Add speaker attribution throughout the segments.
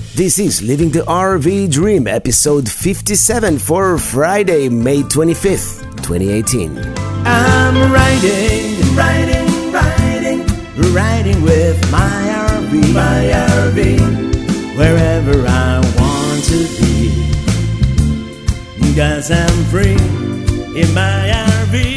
Speaker 1: This is Living the RV Dream, episode 57 for Friday, May 25th, 2018. I'm riding with my RV, wherever I want to be, 'cause I'm free in my RV.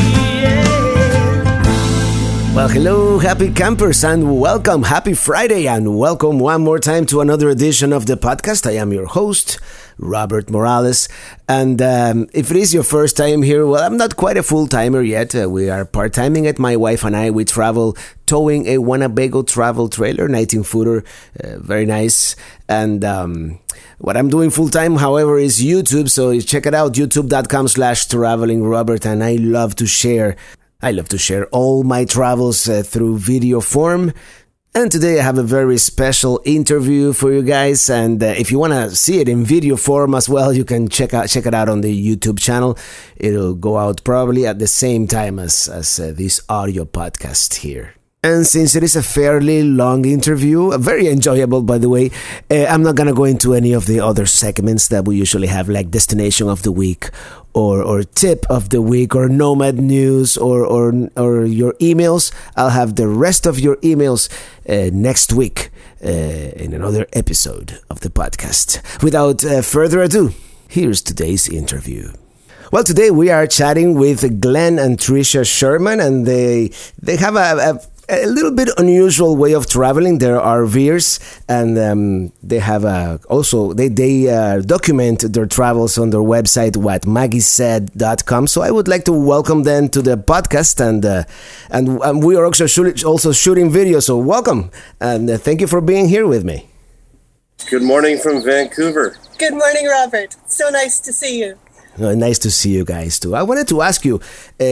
Speaker 1: Well, hello, happy campers, and welcome. Happy Friday, and welcome one more time to another edition of the podcast. I am your host, Robert Morales, and if it is your first time here, well, I'm not quite a full-timer yet. We are part-timing it, my wife and I. We travel towing a Winnebago travel trailer, 19-footer, very nice. And what I'm doing full-time, however, is YouTube, so check it out, youtube.com/travelingrobert, and I love to share all my travels through video form. And today I have a very special interview for you guys. And if you want to see it in video form as well, you can check it out on the YouTube channel. It'll go out probably at the same time as this audio podcast here. And since it is a fairly long interview, very enjoyable, by the way, I'm not going to go into any of the other segments that we usually have, like Destination of the Week or Tip of the Week or Nomad News or your emails. I'll have the rest of your emails next week in another episode of the podcast. Without further ado, here's today's interview. Well, today we are chatting with Glenn and Tricia Sherman, and they have a little bit unusual way of traveling. They're RVers, and they have they document their travels on their website, whatmaggiesaid.com. So I would like to welcome them to the podcast, and we are also shooting video. So welcome, and thank you for being here with me.
Speaker 2: Good morning from Vancouver.
Speaker 3: Good morning, Robert. So nice to see you.
Speaker 1: Nice to see you guys too. I wanted to ask you,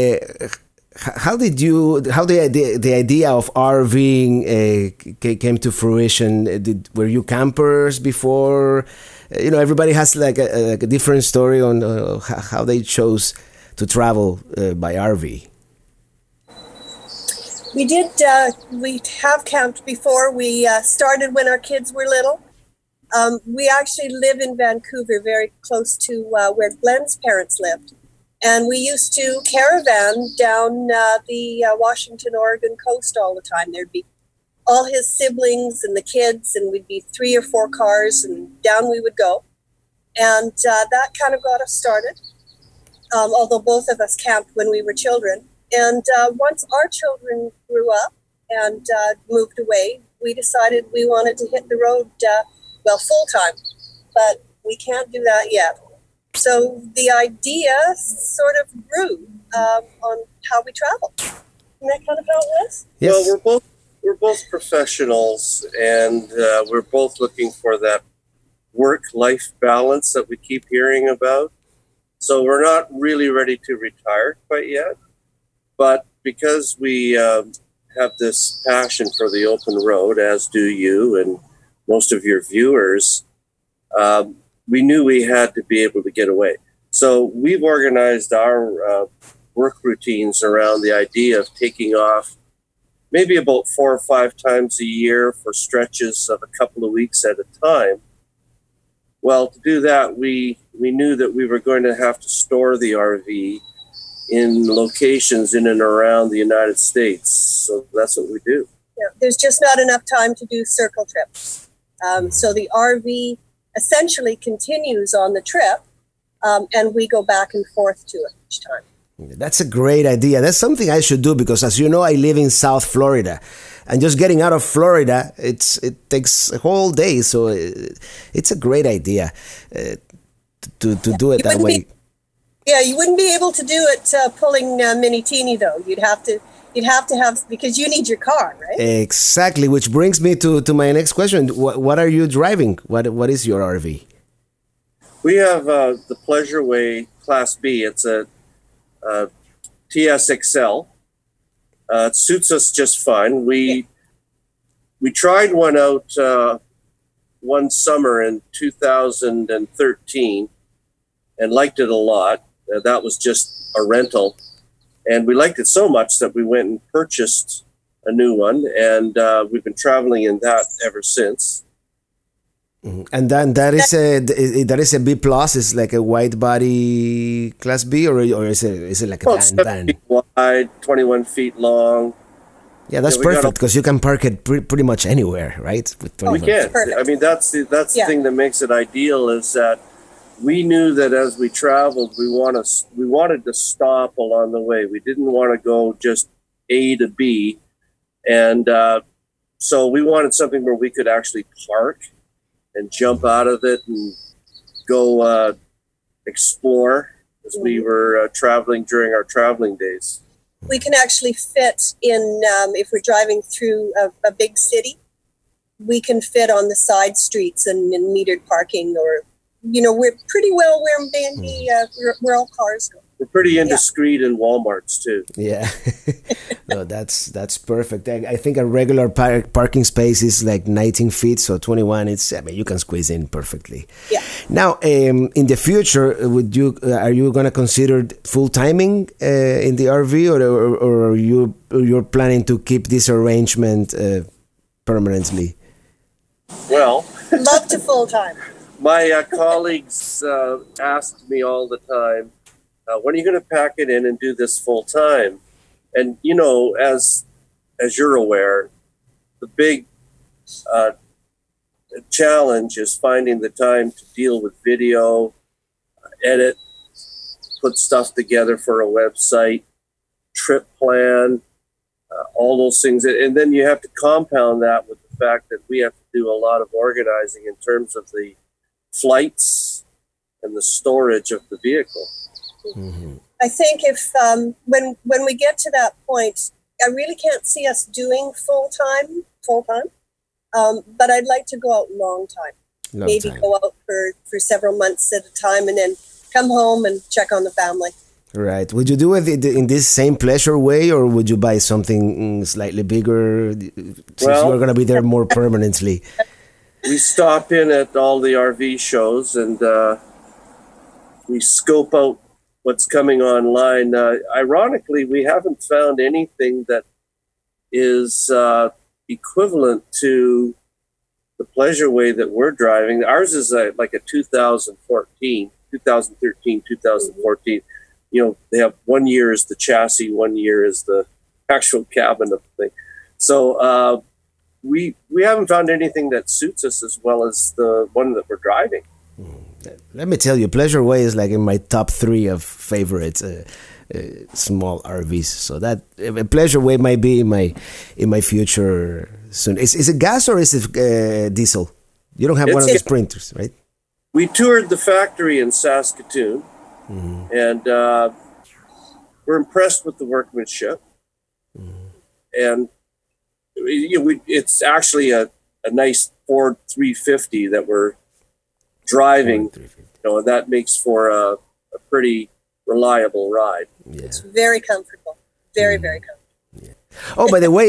Speaker 1: how the idea of RVing came to fruition? Were you campers before? Everybody has like a different story on how they chose to travel by RV.
Speaker 3: We did. We have camped before. We started when our kids were little. We actually live in Vancouver, very close to where Glenn's parents lived. And we used to caravan down the Washington-Oregon coast all the time. There'd be all his siblings and the kids, and we'd be 3 or 4 cars, and down we would go. And that kind of got us started, although both of us camped when we were children. And once our children grew up and moved away, we decided we wanted to hit the road, full-time. But we can't do that yet. So the idea sort of grew on how we travel. Isn't that kind of how it was?
Speaker 1: Yes.
Speaker 2: Well, we're both professionals, and we're both looking for that work-life balance that we keep hearing about. So we're not really ready to retire quite yet, but because we have this passion for the open road, as do you and most of your viewers, we knew we had to be able to get away. So we've organized our work routines around the idea of taking off maybe about 4 or 5 times a year for stretches of a couple of weeks at a time. Well, to do that, we knew that we were going to have to store the RV in locations in and around the United States. So that's what we do.
Speaker 3: Yeah, there's just not enough time to do circle trips. So the RV essentially continues on the trip, and we go back and forth to it each time.
Speaker 1: That's a great idea. That's something I should do, because as you know, I live in South Florida, and just getting out of Florida, it takes a whole day. So it's a great idea to do it that way.
Speaker 3: You wouldn't be able to do it pulling Mini Teeny, though. You'd have to have, because you need your car, right?
Speaker 1: Exactly, which brings me to my next question. What are you driving? What is your RV?
Speaker 2: We have the Pleasure Way Class B. It's a TSXL. It suits us just fine. We tried one out one summer in 2013 and liked it a lot. That was just a rental. And we liked it so much that we went and purchased a new one. And we've been traveling in that ever since.
Speaker 1: And then that is a B plus. It's like a wide body class B, or is it like a
Speaker 2: Well,
Speaker 1: van?
Speaker 2: 7 feet wide, 21 feet long.
Speaker 1: Yeah, that's perfect because you can park it pretty much anywhere, right? With
Speaker 2: We can. I mean, that's the thing that makes it ideal is that we knew that as we traveled, we wanted to stop along the way. We didn't want to go just A to B, and so we wanted something where we could actually park and jump out of it and go explore as we were traveling during our traveling days.
Speaker 3: We can actually fit in, if we're driving through a big city, we can fit on the side streets and in metered parking, or, we're pretty well where all cars go.
Speaker 2: We're pretty indiscreet in Walmarts too.
Speaker 1: Yeah, no, that's perfect. I think a regular parking space is like 19 feet, so 21. You can squeeze in perfectly.
Speaker 3: Yeah.
Speaker 1: Now, in the future, are you gonna consider full timing in the RV, or you're planning to keep this arrangement permanently?
Speaker 2: Well,
Speaker 3: love to full time.
Speaker 2: My colleagues asked me all the time, when are you going to pack it in and do this full time? And as you're aware, the big challenge is finding the time to deal with video, edit, put stuff together for a website, trip plan, all those things. And then you have to compound that with the fact that we have to do a lot of organizing in terms of the flights and the storage of the vehicle.
Speaker 1: Mm-hmm.
Speaker 3: I think if when we get to that point, I really can't see us doing full time, but I'd like to go out long time. Go out for several months at a time, and then come home and check on the family.
Speaker 1: Right. Would you do it in this same pleasure way, or would you buy something slightly bigger since you're going to be there more permanently?
Speaker 2: We stop in at all the RV shows and we scope out what's coming online. Ironically, we haven't found anything that is equivalent to the Pleasureway that we're driving. Ours is like a 2013, 2014. They have 1 year is the chassis, 1 year is the actual cabin of the thing. So we haven't found anything that suits us as well as the one that we're driving.
Speaker 1: Let me tell you, Pleasureway is like in my top 3 of favorite small RVs. So that Pleasureway might be in my future soon. Is it gas or is it diesel? You don't have one of the Sprinters, right?
Speaker 2: We toured the factory in Saskatoon, and we're impressed with the workmanship. And it's actually a nice Ford 350 that we're driving, and that makes for a pretty reliable ride.
Speaker 1: Yeah.
Speaker 3: It's very comfortable, very comfortable.
Speaker 1: Yeah. Oh, by the way,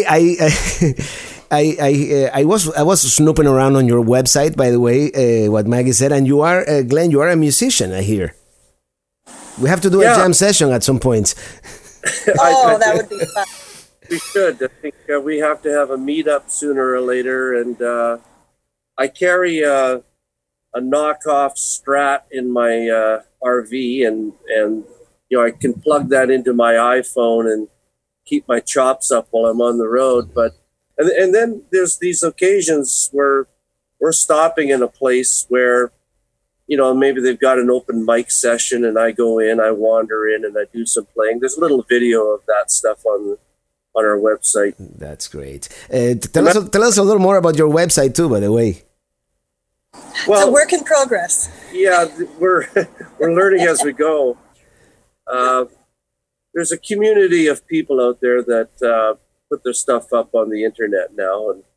Speaker 1: I was snooping around on your website. By the way, what Maggie said, and you are Glenn. You are a musician, I hear. We have to do a jam session at some point.
Speaker 3: That would be fun.
Speaker 2: We should. I think we have to have a meetup sooner or later. And I carry a knockoff Strat in my RV, and I can plug that into my iPhone and keep my chops up while I'm on the road. But and then there's these occasions where we're stopping in a place where maybe they've got an open mic session, and I go in, I wander in, and I do some playing. There's a little video of that stuff on our website.
Speaker 1: That's great. Tell us a little more about your website too, by the way.
Speaker 3: Well, it's a work in progress.
Speaker 2: Yeah, we're learning as we go. There's a community of people out there that put their stuff up on the internet now, and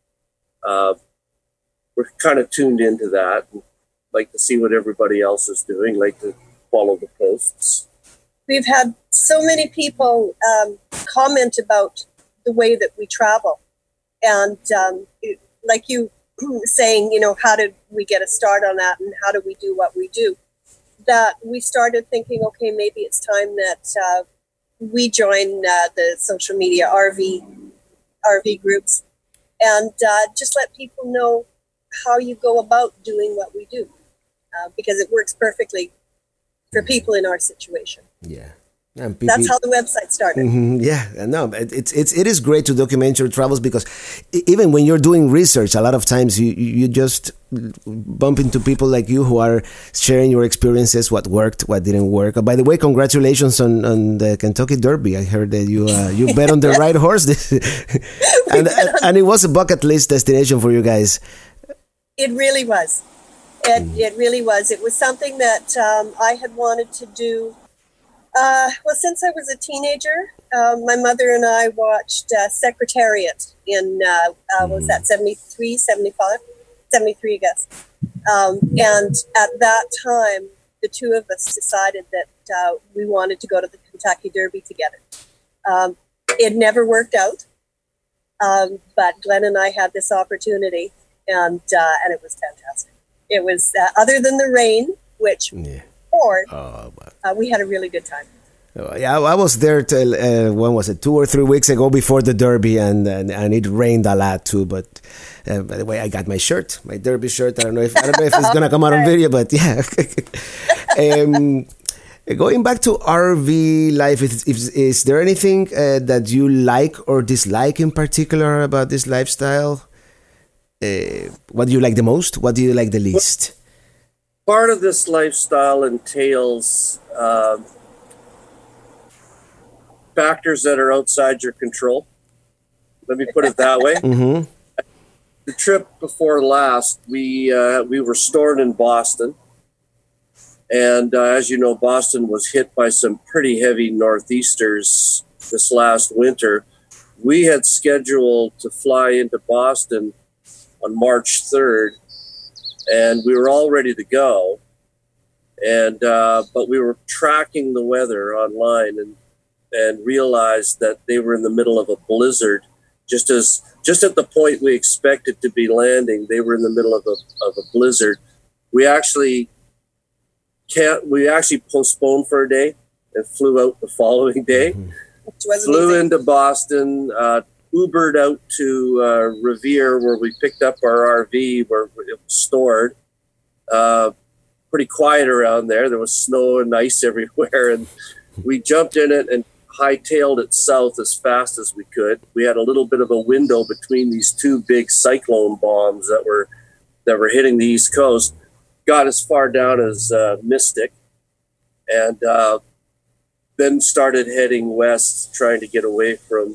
Speaker 2: we're kind of tuned into that and like to see what everybody else is doing, like to follow the posts.
Speaker 3: We've had so many people comment about the way that we travel, and like you saying, how did we get a start on that, and how do we do what we do? That we started thinking, okay, maybe it's time that we join the social media RV groups, and just let people know how you go about doing what we do, because it works perfectly for people in our situation.
Speaker 1: Yeah.
Speaker 3: That's how the website started.
Speaker 1: Yeah, no, it is great to document your travels, because even when you're doing research, a lot of times you just bump into people like you who are sharing your experiences, what worked, what didn't work. By the way, congratulations on the Kentucky Derby. I heard that you bet on the right horse, and it was a bucket list destination for you guys.
Speaker 3: It really was. It really was. It was something that I had wanted to do. Well, since I was a teenager, my mother and I watched Secretariat in, was that 73, 75? 73, I guess. And at that time, the two of us decided that we wanted to go to the Kentucky Derby together. It never worked out, but Glenn and I had this opportunity, and it was fantastic. It was, other than the rain, which... Yeah. We had a really good time.
Speaker 1: Yeah, I was there till when was it? 2 or 3 weeks ago before the Derby, and it rained a lot too. But by the way, I got my shirt, my Derby shirt. I don't know if it's gonna come out on video, but yeah. Going back to RV life, is there anything that you like or dislike in particular about this lifestyle? What do you like the most? What do you like the least?
Speaker 2: Part of this lifestyle entails factors that are outside your control. Let me put it that way. Mm-hmm. The trip before last, we were stored in Boston. And as you know, Boston was hit by some pretty heavy northeasters this last winter. We had scheduled to fly into Boston on March 3rd. And we were all ready to go, and but we were tracking the weather online and realized that they were in the middle of a blizzard. Just at the point we expected to be landing, they were in the middle of a blizzard. We actually postponed for a day and flew out the following day. Flew into Boston. Ubered out to Revere, where we picked up our RV, where it was stored. Pretty quiet around there. There was snow and ice everywhere, and we jumped in it and hightailed it south as fast as we could. We had a little bit of a window between these two big cyclone bombs that were hitting the East Coast. Got as far down as Mystic, and then started heading west, trying to get away from.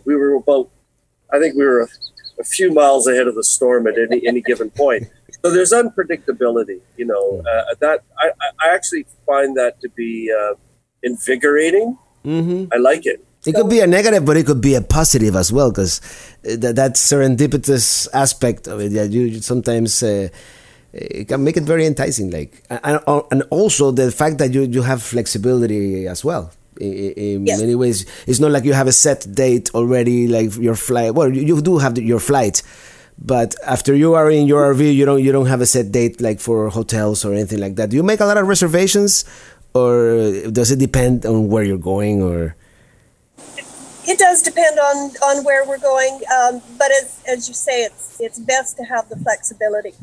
Speaker 2: I think we were a few miles ahead of the storm at any given point. So there's unpredictability, that I actually find that to be invigating. Mm-hmm. I like it.
Speaker 1: It could be a negative, but it could be a positive as well, because that serendipitous aspect of it, yeah, you sometimes it can make it very enticing. And also the fact that you have flexibility as well. In yes. many ways, it's not like you have a set date already, like your flight. Well, you do have your flight, but after you are in your RV, you don't have a set date like for hotels or anything like that. Do you make a lot of reservations, or does it depend on where you're going? Or
Speaker 3: it does depend on where we're going, but as you say, it's best to have the flexibility.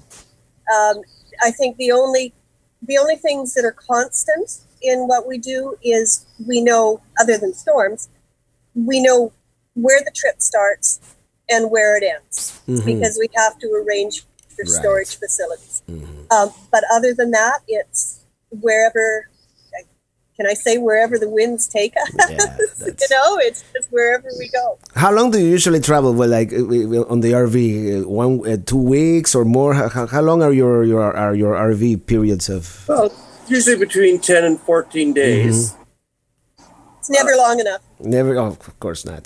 Speaker 3: I think the only things that are constant in what we do is we know, other than storms, we know where the trip starts and where it ends, mm-hmm. because we have to arrange for storage facilities. Mm-hmm. But other than that, it's wherever, can I say wherever the winds take us? Yeah, it's just wherever we go.
Speaker 1: How long do you usually travel? Well, like on the RV, 2 weeks or more? How long are your RV periods of?
Speaker 2: Well, usually between 10 and 14 days. Mm-hmm.
Speaker 3: It's never long enough.
Speaker 1: Never, of course not.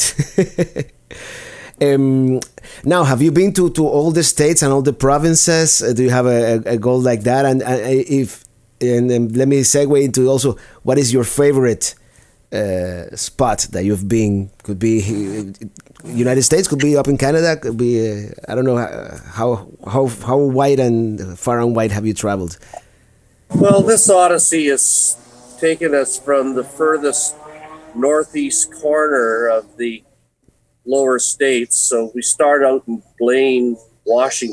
Speaker 1: Now, have you been to all the states and all the provinces? Do you have a goal like that? And let me segue into also, what is your favorite spot that you've been? Could be United States, could be up in Canada, could be I don't know how wide and far and wide have you traveled?
Speaker 2: Well, this odyssey has taken us from the furthest northeast corner of the lower states. So we start out in Blaine, Washington,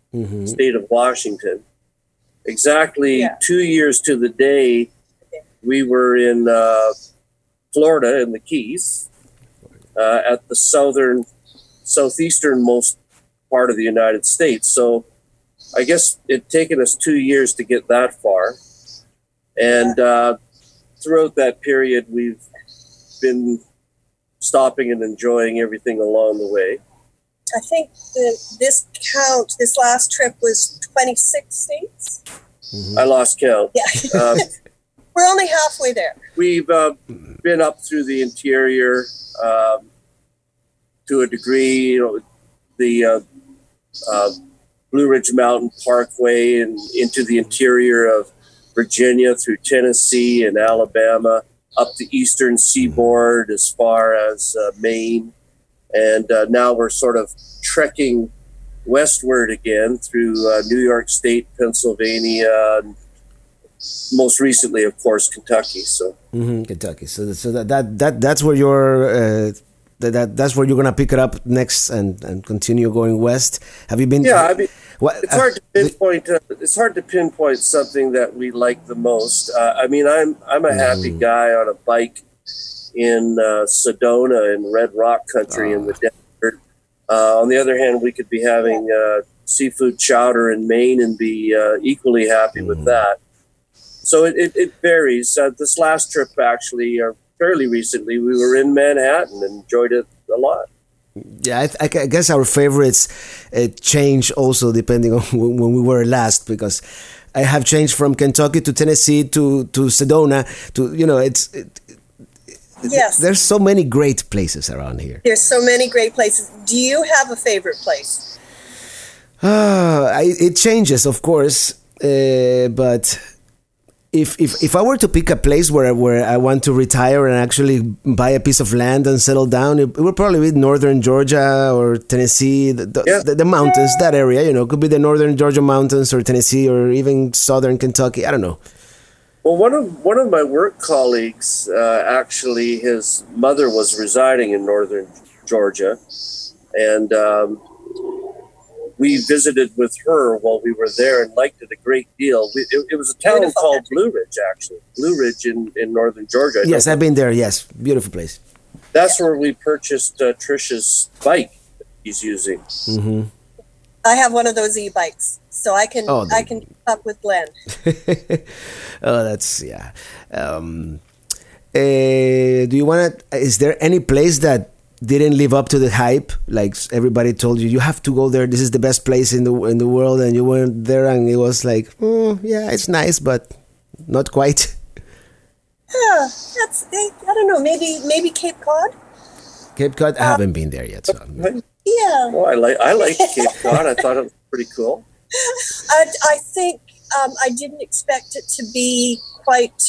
Speaker 2: state of Washington. Exactly 2 years to the day, we were in Florida in the Keys, at the southeasternmost part of the United States. So I guess it's taken us 2 years to get that far. And throughout that period, we've been stopping and enjoying everything along the way.
Speaker 3: I think this last trip was 26 states.
Speaker 2: I lost count.
Speaker 3: Yeah. We're only halfway there.
Speaker 2: We've been up through the interior to a degree, the Blue Ridge Mountain Parkway and into the interior of Virginia through Tennessee and Alabama, up the eastern seaboard as far as Maine. And now we're sort of trekking westward again through New York State, Pennsylvania, and most recently, of course, Kentucky. So
Speaker 1: Kentucky. So that's where you're that's where you're gonna pick it up next and continue going west. Have you been?
Speaker 2: Yeah, I mean, it's hard to pinpoint. It's hard to pinpoint something that we like the most. I mean, I'm a happy guy on a bike in Sedona in Red Rock country in the desert. On the other hand, we could be having seafood chowder in Maine and be equally happy with that. So it varies. This last trip, actually, fairly recently, we were in Manhattan and enjoyed it a lot.
Speaker 1: Yeah, I guess our favorites change also depending on when we were last, because I have changed from Kentucky to Tennessee to Sedona to,
Speaker 3: yes.
Speaker 1: There's so many great places around here.
Speaker 3: There's so many great places. Do you have a favorite place?
Speaker 1: It changes, of course, but if I were to pick a place where I want to retire and actually buy a piece of land and settle down, it would probably be northern Georgia or Tennessee, the mountains, that area. Could be the northern Georgia mountains or Tennessee or even southern Kentucky. I don't know.
Speaker 2: Well, one of my work colleagues, actually, his mother was residing in northern Georgia, and we visited with her while we were there and liked it a great deal. It was a town called Blue Ridge, actually. Blue Ridge in northern Georgia.
Speaker 1: Yes, I've been there, yes. Beautiful place.
Speaker 2: That's where we purchased Trish's bike that he's using.
Speaker 1: Mm-hmm.
Speaker 3: I have one of those e-bikes, so I can keep up with Glenn.
Speaker 1: Oh, that's, yeah. Do you want to, is there any place that didn't live up to the hype? Like everybody told you have to go there, this is the best place in the world, and you went there and it was like, yeah, it's nice, but not quite.
Speaker 3: Yeah, I don't know, maybe Cape Cod.
Speaker 1: Cape Cod, I haven't been there yet. So.
Speaker 3: Yeah.
Speaker 2: Well, I like Cape Cod. I thought it was pretty cool.
Speaker 3: I think I didn't expect it to be quite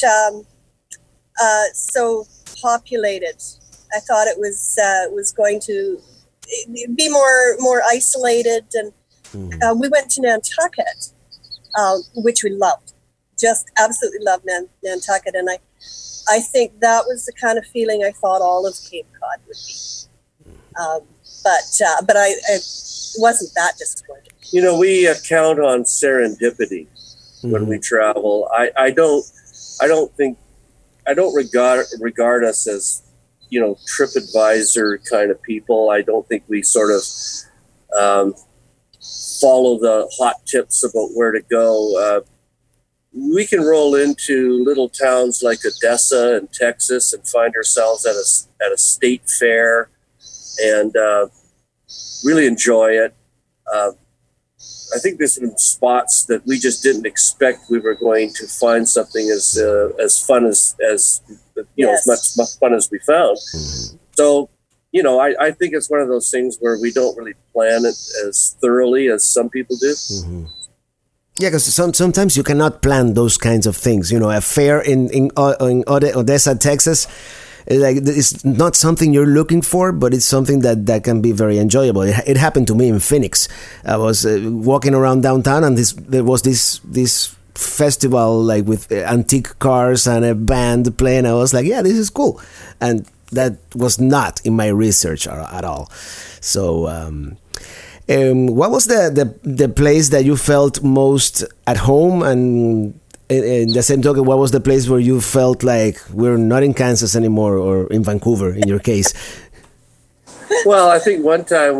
Speaker 3: so populated. I thought it was going to be more isolated, and we went to Nantucket, which we loved, just absolutely loved Nantucket, and I think that was the kind of feeling I thought all of Cape Cod would be, but I wasn't that disappointed.
Speaker 2: We count on serendipity when we travel. I don't regard us as TripAdvisor kind of people. I don't think we sort of follow the hot tips about where to go. We can roll into little towns like Odessa in Texas and find ourselves at a state fair and really enjoy it. I think there's been spots that we just didn't expect we were going to find something as fun as much fun as we found. Mm-hmm. So, I think it's one of those things where we don't really plan it as thoroughly as some people do.
Speaker 1: Mm-hmm. Yeah, because sometimes you cannot plan those kinds of things. A fair in Odessa, Texas, it's not something you're looking for, but it's something that can be very enjoyable. It happened to me in Phoenix. I was walking around downtown, and there was this festival like with antique cars and a band playing. I was like, yeah, this is cool, and that was not in my research at all. So What was the place that you felt most at home? And in the same token, what was the place where you felt like we're not in Kansas anymore, or in Vancouver, in your case?
Speaker 2: Well, I think one time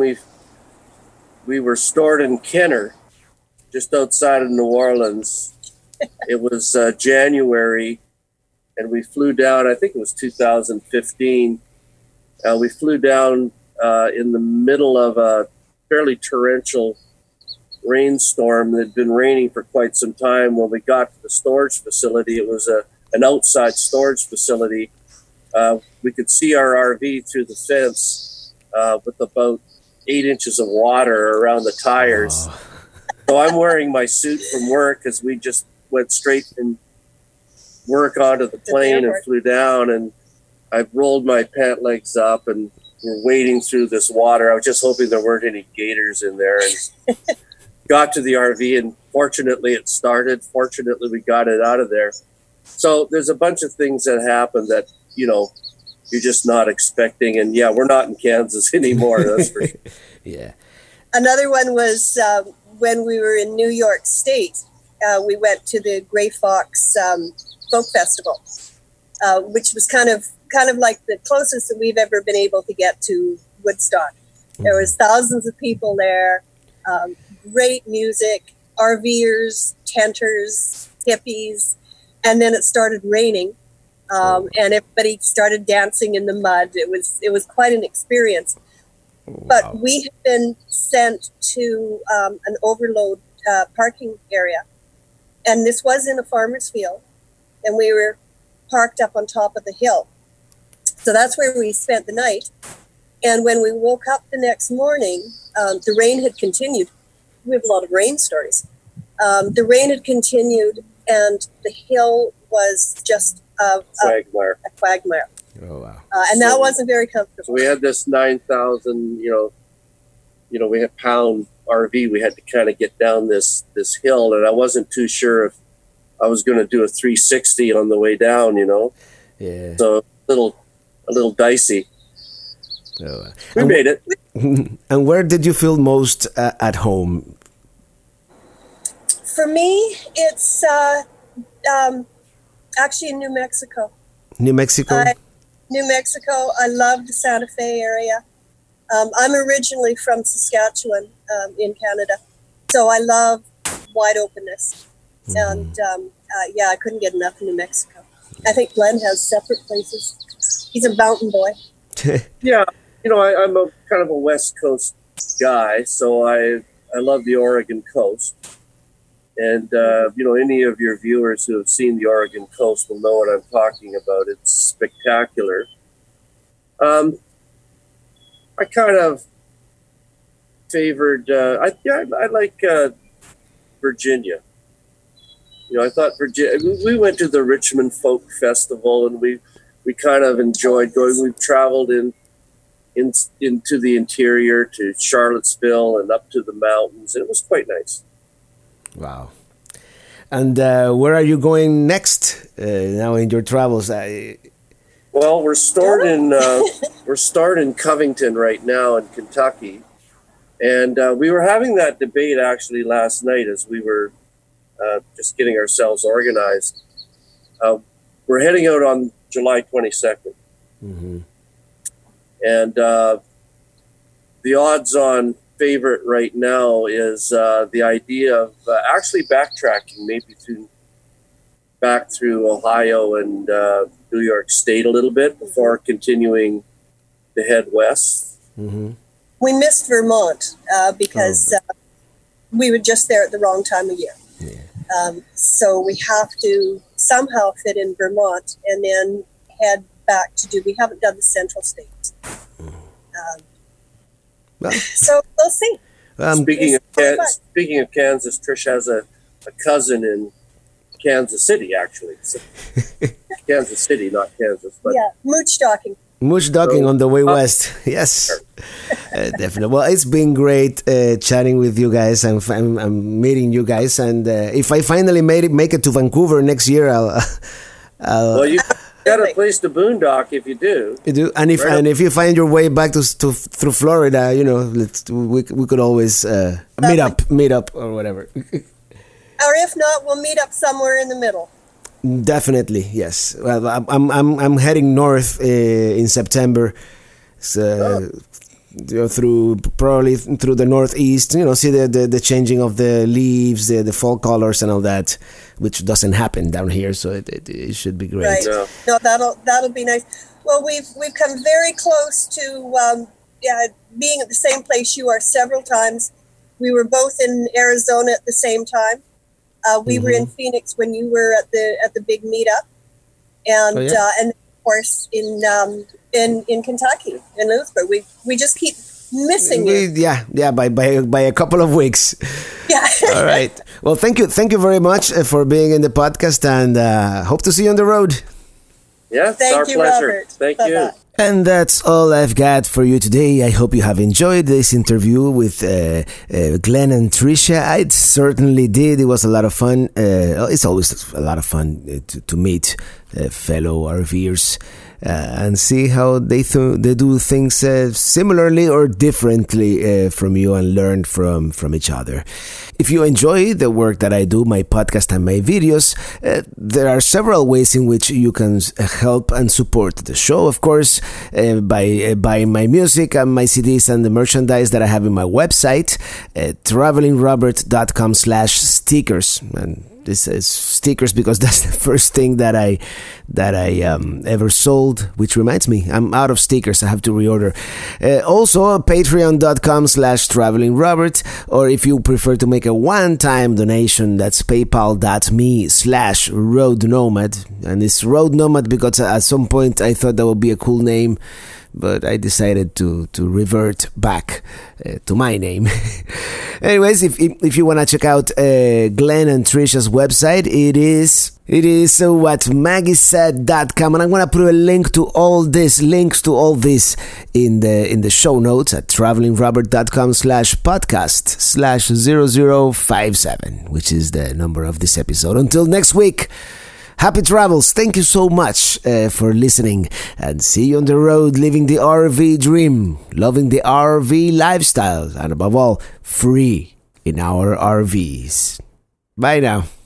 Speaker 2: we were stored in Kenner, just outside of New Orleans. It was January, and we flew down. I think it was 2015. We flew down in the middle of a fairly torrential rainstorm that had been raining for quite some time. When we got to the storage facility, it was an outside storage facility. We could see our RV through the fence with about 8 inches of water around the tires. Oh. So I'm wearing my suit from work because we just went straight from work onto the plane and flew down, and I rolled my pant legs up and we're wading through this water. I was just hoping there weren't any gators in there, and got to the RV, and fortunately it started. Fortunately we got it out of there. So there's a bunch of things that happen that, you're just not expecting. And yeah, we're not in Kansas anymore. That's for sure.
Speaker 1: Yeah.
Speaker 3: Another one was when we were in New York State. We went to the Grey Fox Folk Festival, which was kind of like the closest that we've ever been able to get to Woodstock. There was thousands of people there, great music, RVers, tenters, hippies, and then it started raining, and everybody started dancing in the mud. It was quite an experience. Wow. But we had been sent to an overload parking area, and this was in a farmer's field, and we were parked up on top of the hill. So that's where we spent the night. And when we woke up the next morning, the rain had continued. We have a lot of rain stories. The rain had continued, and the hill was just a quagmire.
Speaker 1: Oh, wow.
Speaker 3: And that wasn't very comfortable.
Speaker 2: So we had this 9,000, we had pound RV. We had to kind of get down this hill, and I wasn't too sure if I was going to do a 360 on the way down,
Speaker 1: Yeah.
Speaker 2: So a little dicey.
Speaker 1: Oh,
Speaker 2: we made it.
Speaker 1: And where did you feel most at home?
Speaker 3: For me, it's actually in New Mexico.
Speaker 1: New Mexico?
Speaker 3: New Mexico. I love the Santa Fe area. I'm originally from Saskatchewan in Canada, so I love wide openness. And I couldn't get enough in New Mexico. I think Glenn has separate places. He's a mountain boy.
Speaker 2: Yeah, I'm a kind of a West Coast guy, so I love the Oregon coast. And, any of your viewers who have seen the Oregon coast will know what I'm talking about. It's spectacular. I kind of favored, I like Virginia. I thought Virginia, we went to the Richmond Folk Festival, and we kind of enjoyed going. We've traveled into the interior to Charlottesville and up to the mountains. It was quite nice.
Speaker 1: Wow. And where are you going next now in your travels?
Speaker 2: Well, we're stored in Covington right now in Kentucky, and we were having that debate actually last night as we were just getting ourselves organized. We're heading out on July 22nd, and the odds-on favorite right now is the idea of actually backtracking, maybe back through Ohio and New York State a little bit before continuing to head west.
Speaker 1: Mm-hmm.
Speaker 3: We missed Vermont because we were just there at the wrong time of year.
Speaker 1: Yeah.
Speaker 3: So we have to somehow fit in Vermont and then head back we haven't done the central states. So we'll see.
Speaker 2: Speaking of Kansas, Trish has a cousin in Kansas City, actually. So, Kansas City, not Kansas. But
Speaker 3: yeah, mooch docking.
Speaker 1: Mooch docking on the way west. Yes, definitely. Well, it's been great chatting with you guys and meeting you guys. And if I finally make it to Vancouver next year,
Speaker 2: well, you got a place to boondock if you do.
Speaker 1: You do, and if you find your way back to through Florida, we could always meet up or whatever.
Speaker 3: Or if not, we'll meet up somewhere in the middle.
Speaker 1: Definitely, yes. Well, I'm heading north in September, through the northeast. See the changing of the leaves, the fall colors, and all that, which doesn't happen down here. So it should be great.
Speaker 3: Right. No, that'll be nice. Well, we've come very close to being at the same place you are several times. We were both in Arizona at the same time. We were in Phoenix when you were at the big meetup, and and of course in Kentucky, in Lewisburg. We just keep missing you.
Speaker 1: By a couple of weeks.
Speaker 3: Yeah.
Speaker 1: All right. Well, thank you very much for being in the podcast, and hope to see you on the road.
Speaker 2: Yeah, it's our pleasure.
Speaker 3: Robert.
Speaker 2: Thank
Speaker 3: Bye-bye.
Speaker 2: you.
Speaker 1: And that's all I've got for you today. I hope you have enjoyed this interview with Glenn and Tricia. I certainly did. It was a lot of fun. It's always a lot of fun to meet fellow RVers and see how they do things similarly or differently from you, and learn from each other. If you enjoy the work that I do, my podcast and my videos, there are several ways in which you can help and support the show. Of course, by buying my music and my CDs and the merchandise that I have in my website, travelingrobert.com/stickers. And this is stickers because that's the first thing that I ever sold, which reminds me, I'm out of stickers. I have to reorder. Also, patreon.com/travelingrobert, or if you prefer to make a one-time donation, that's paypal.me/roadnomad. And it's Road Nomad because at some point I thought that would be a cool name, but I decided to revert back to my name. Anyways, if you want to check out Glenn and Tricia's website, it is whatmaggiesaid.com, and I'm going to put a link to all this, links to all this in the show notes at travelingrobert.com/podcast/0057, which is the number of this episode. Until next week, happy travels. Thank you so much for listening, and see you on the road living the RV dream, loving the RV lifestyle, and above all, free in our RVs. Bye now.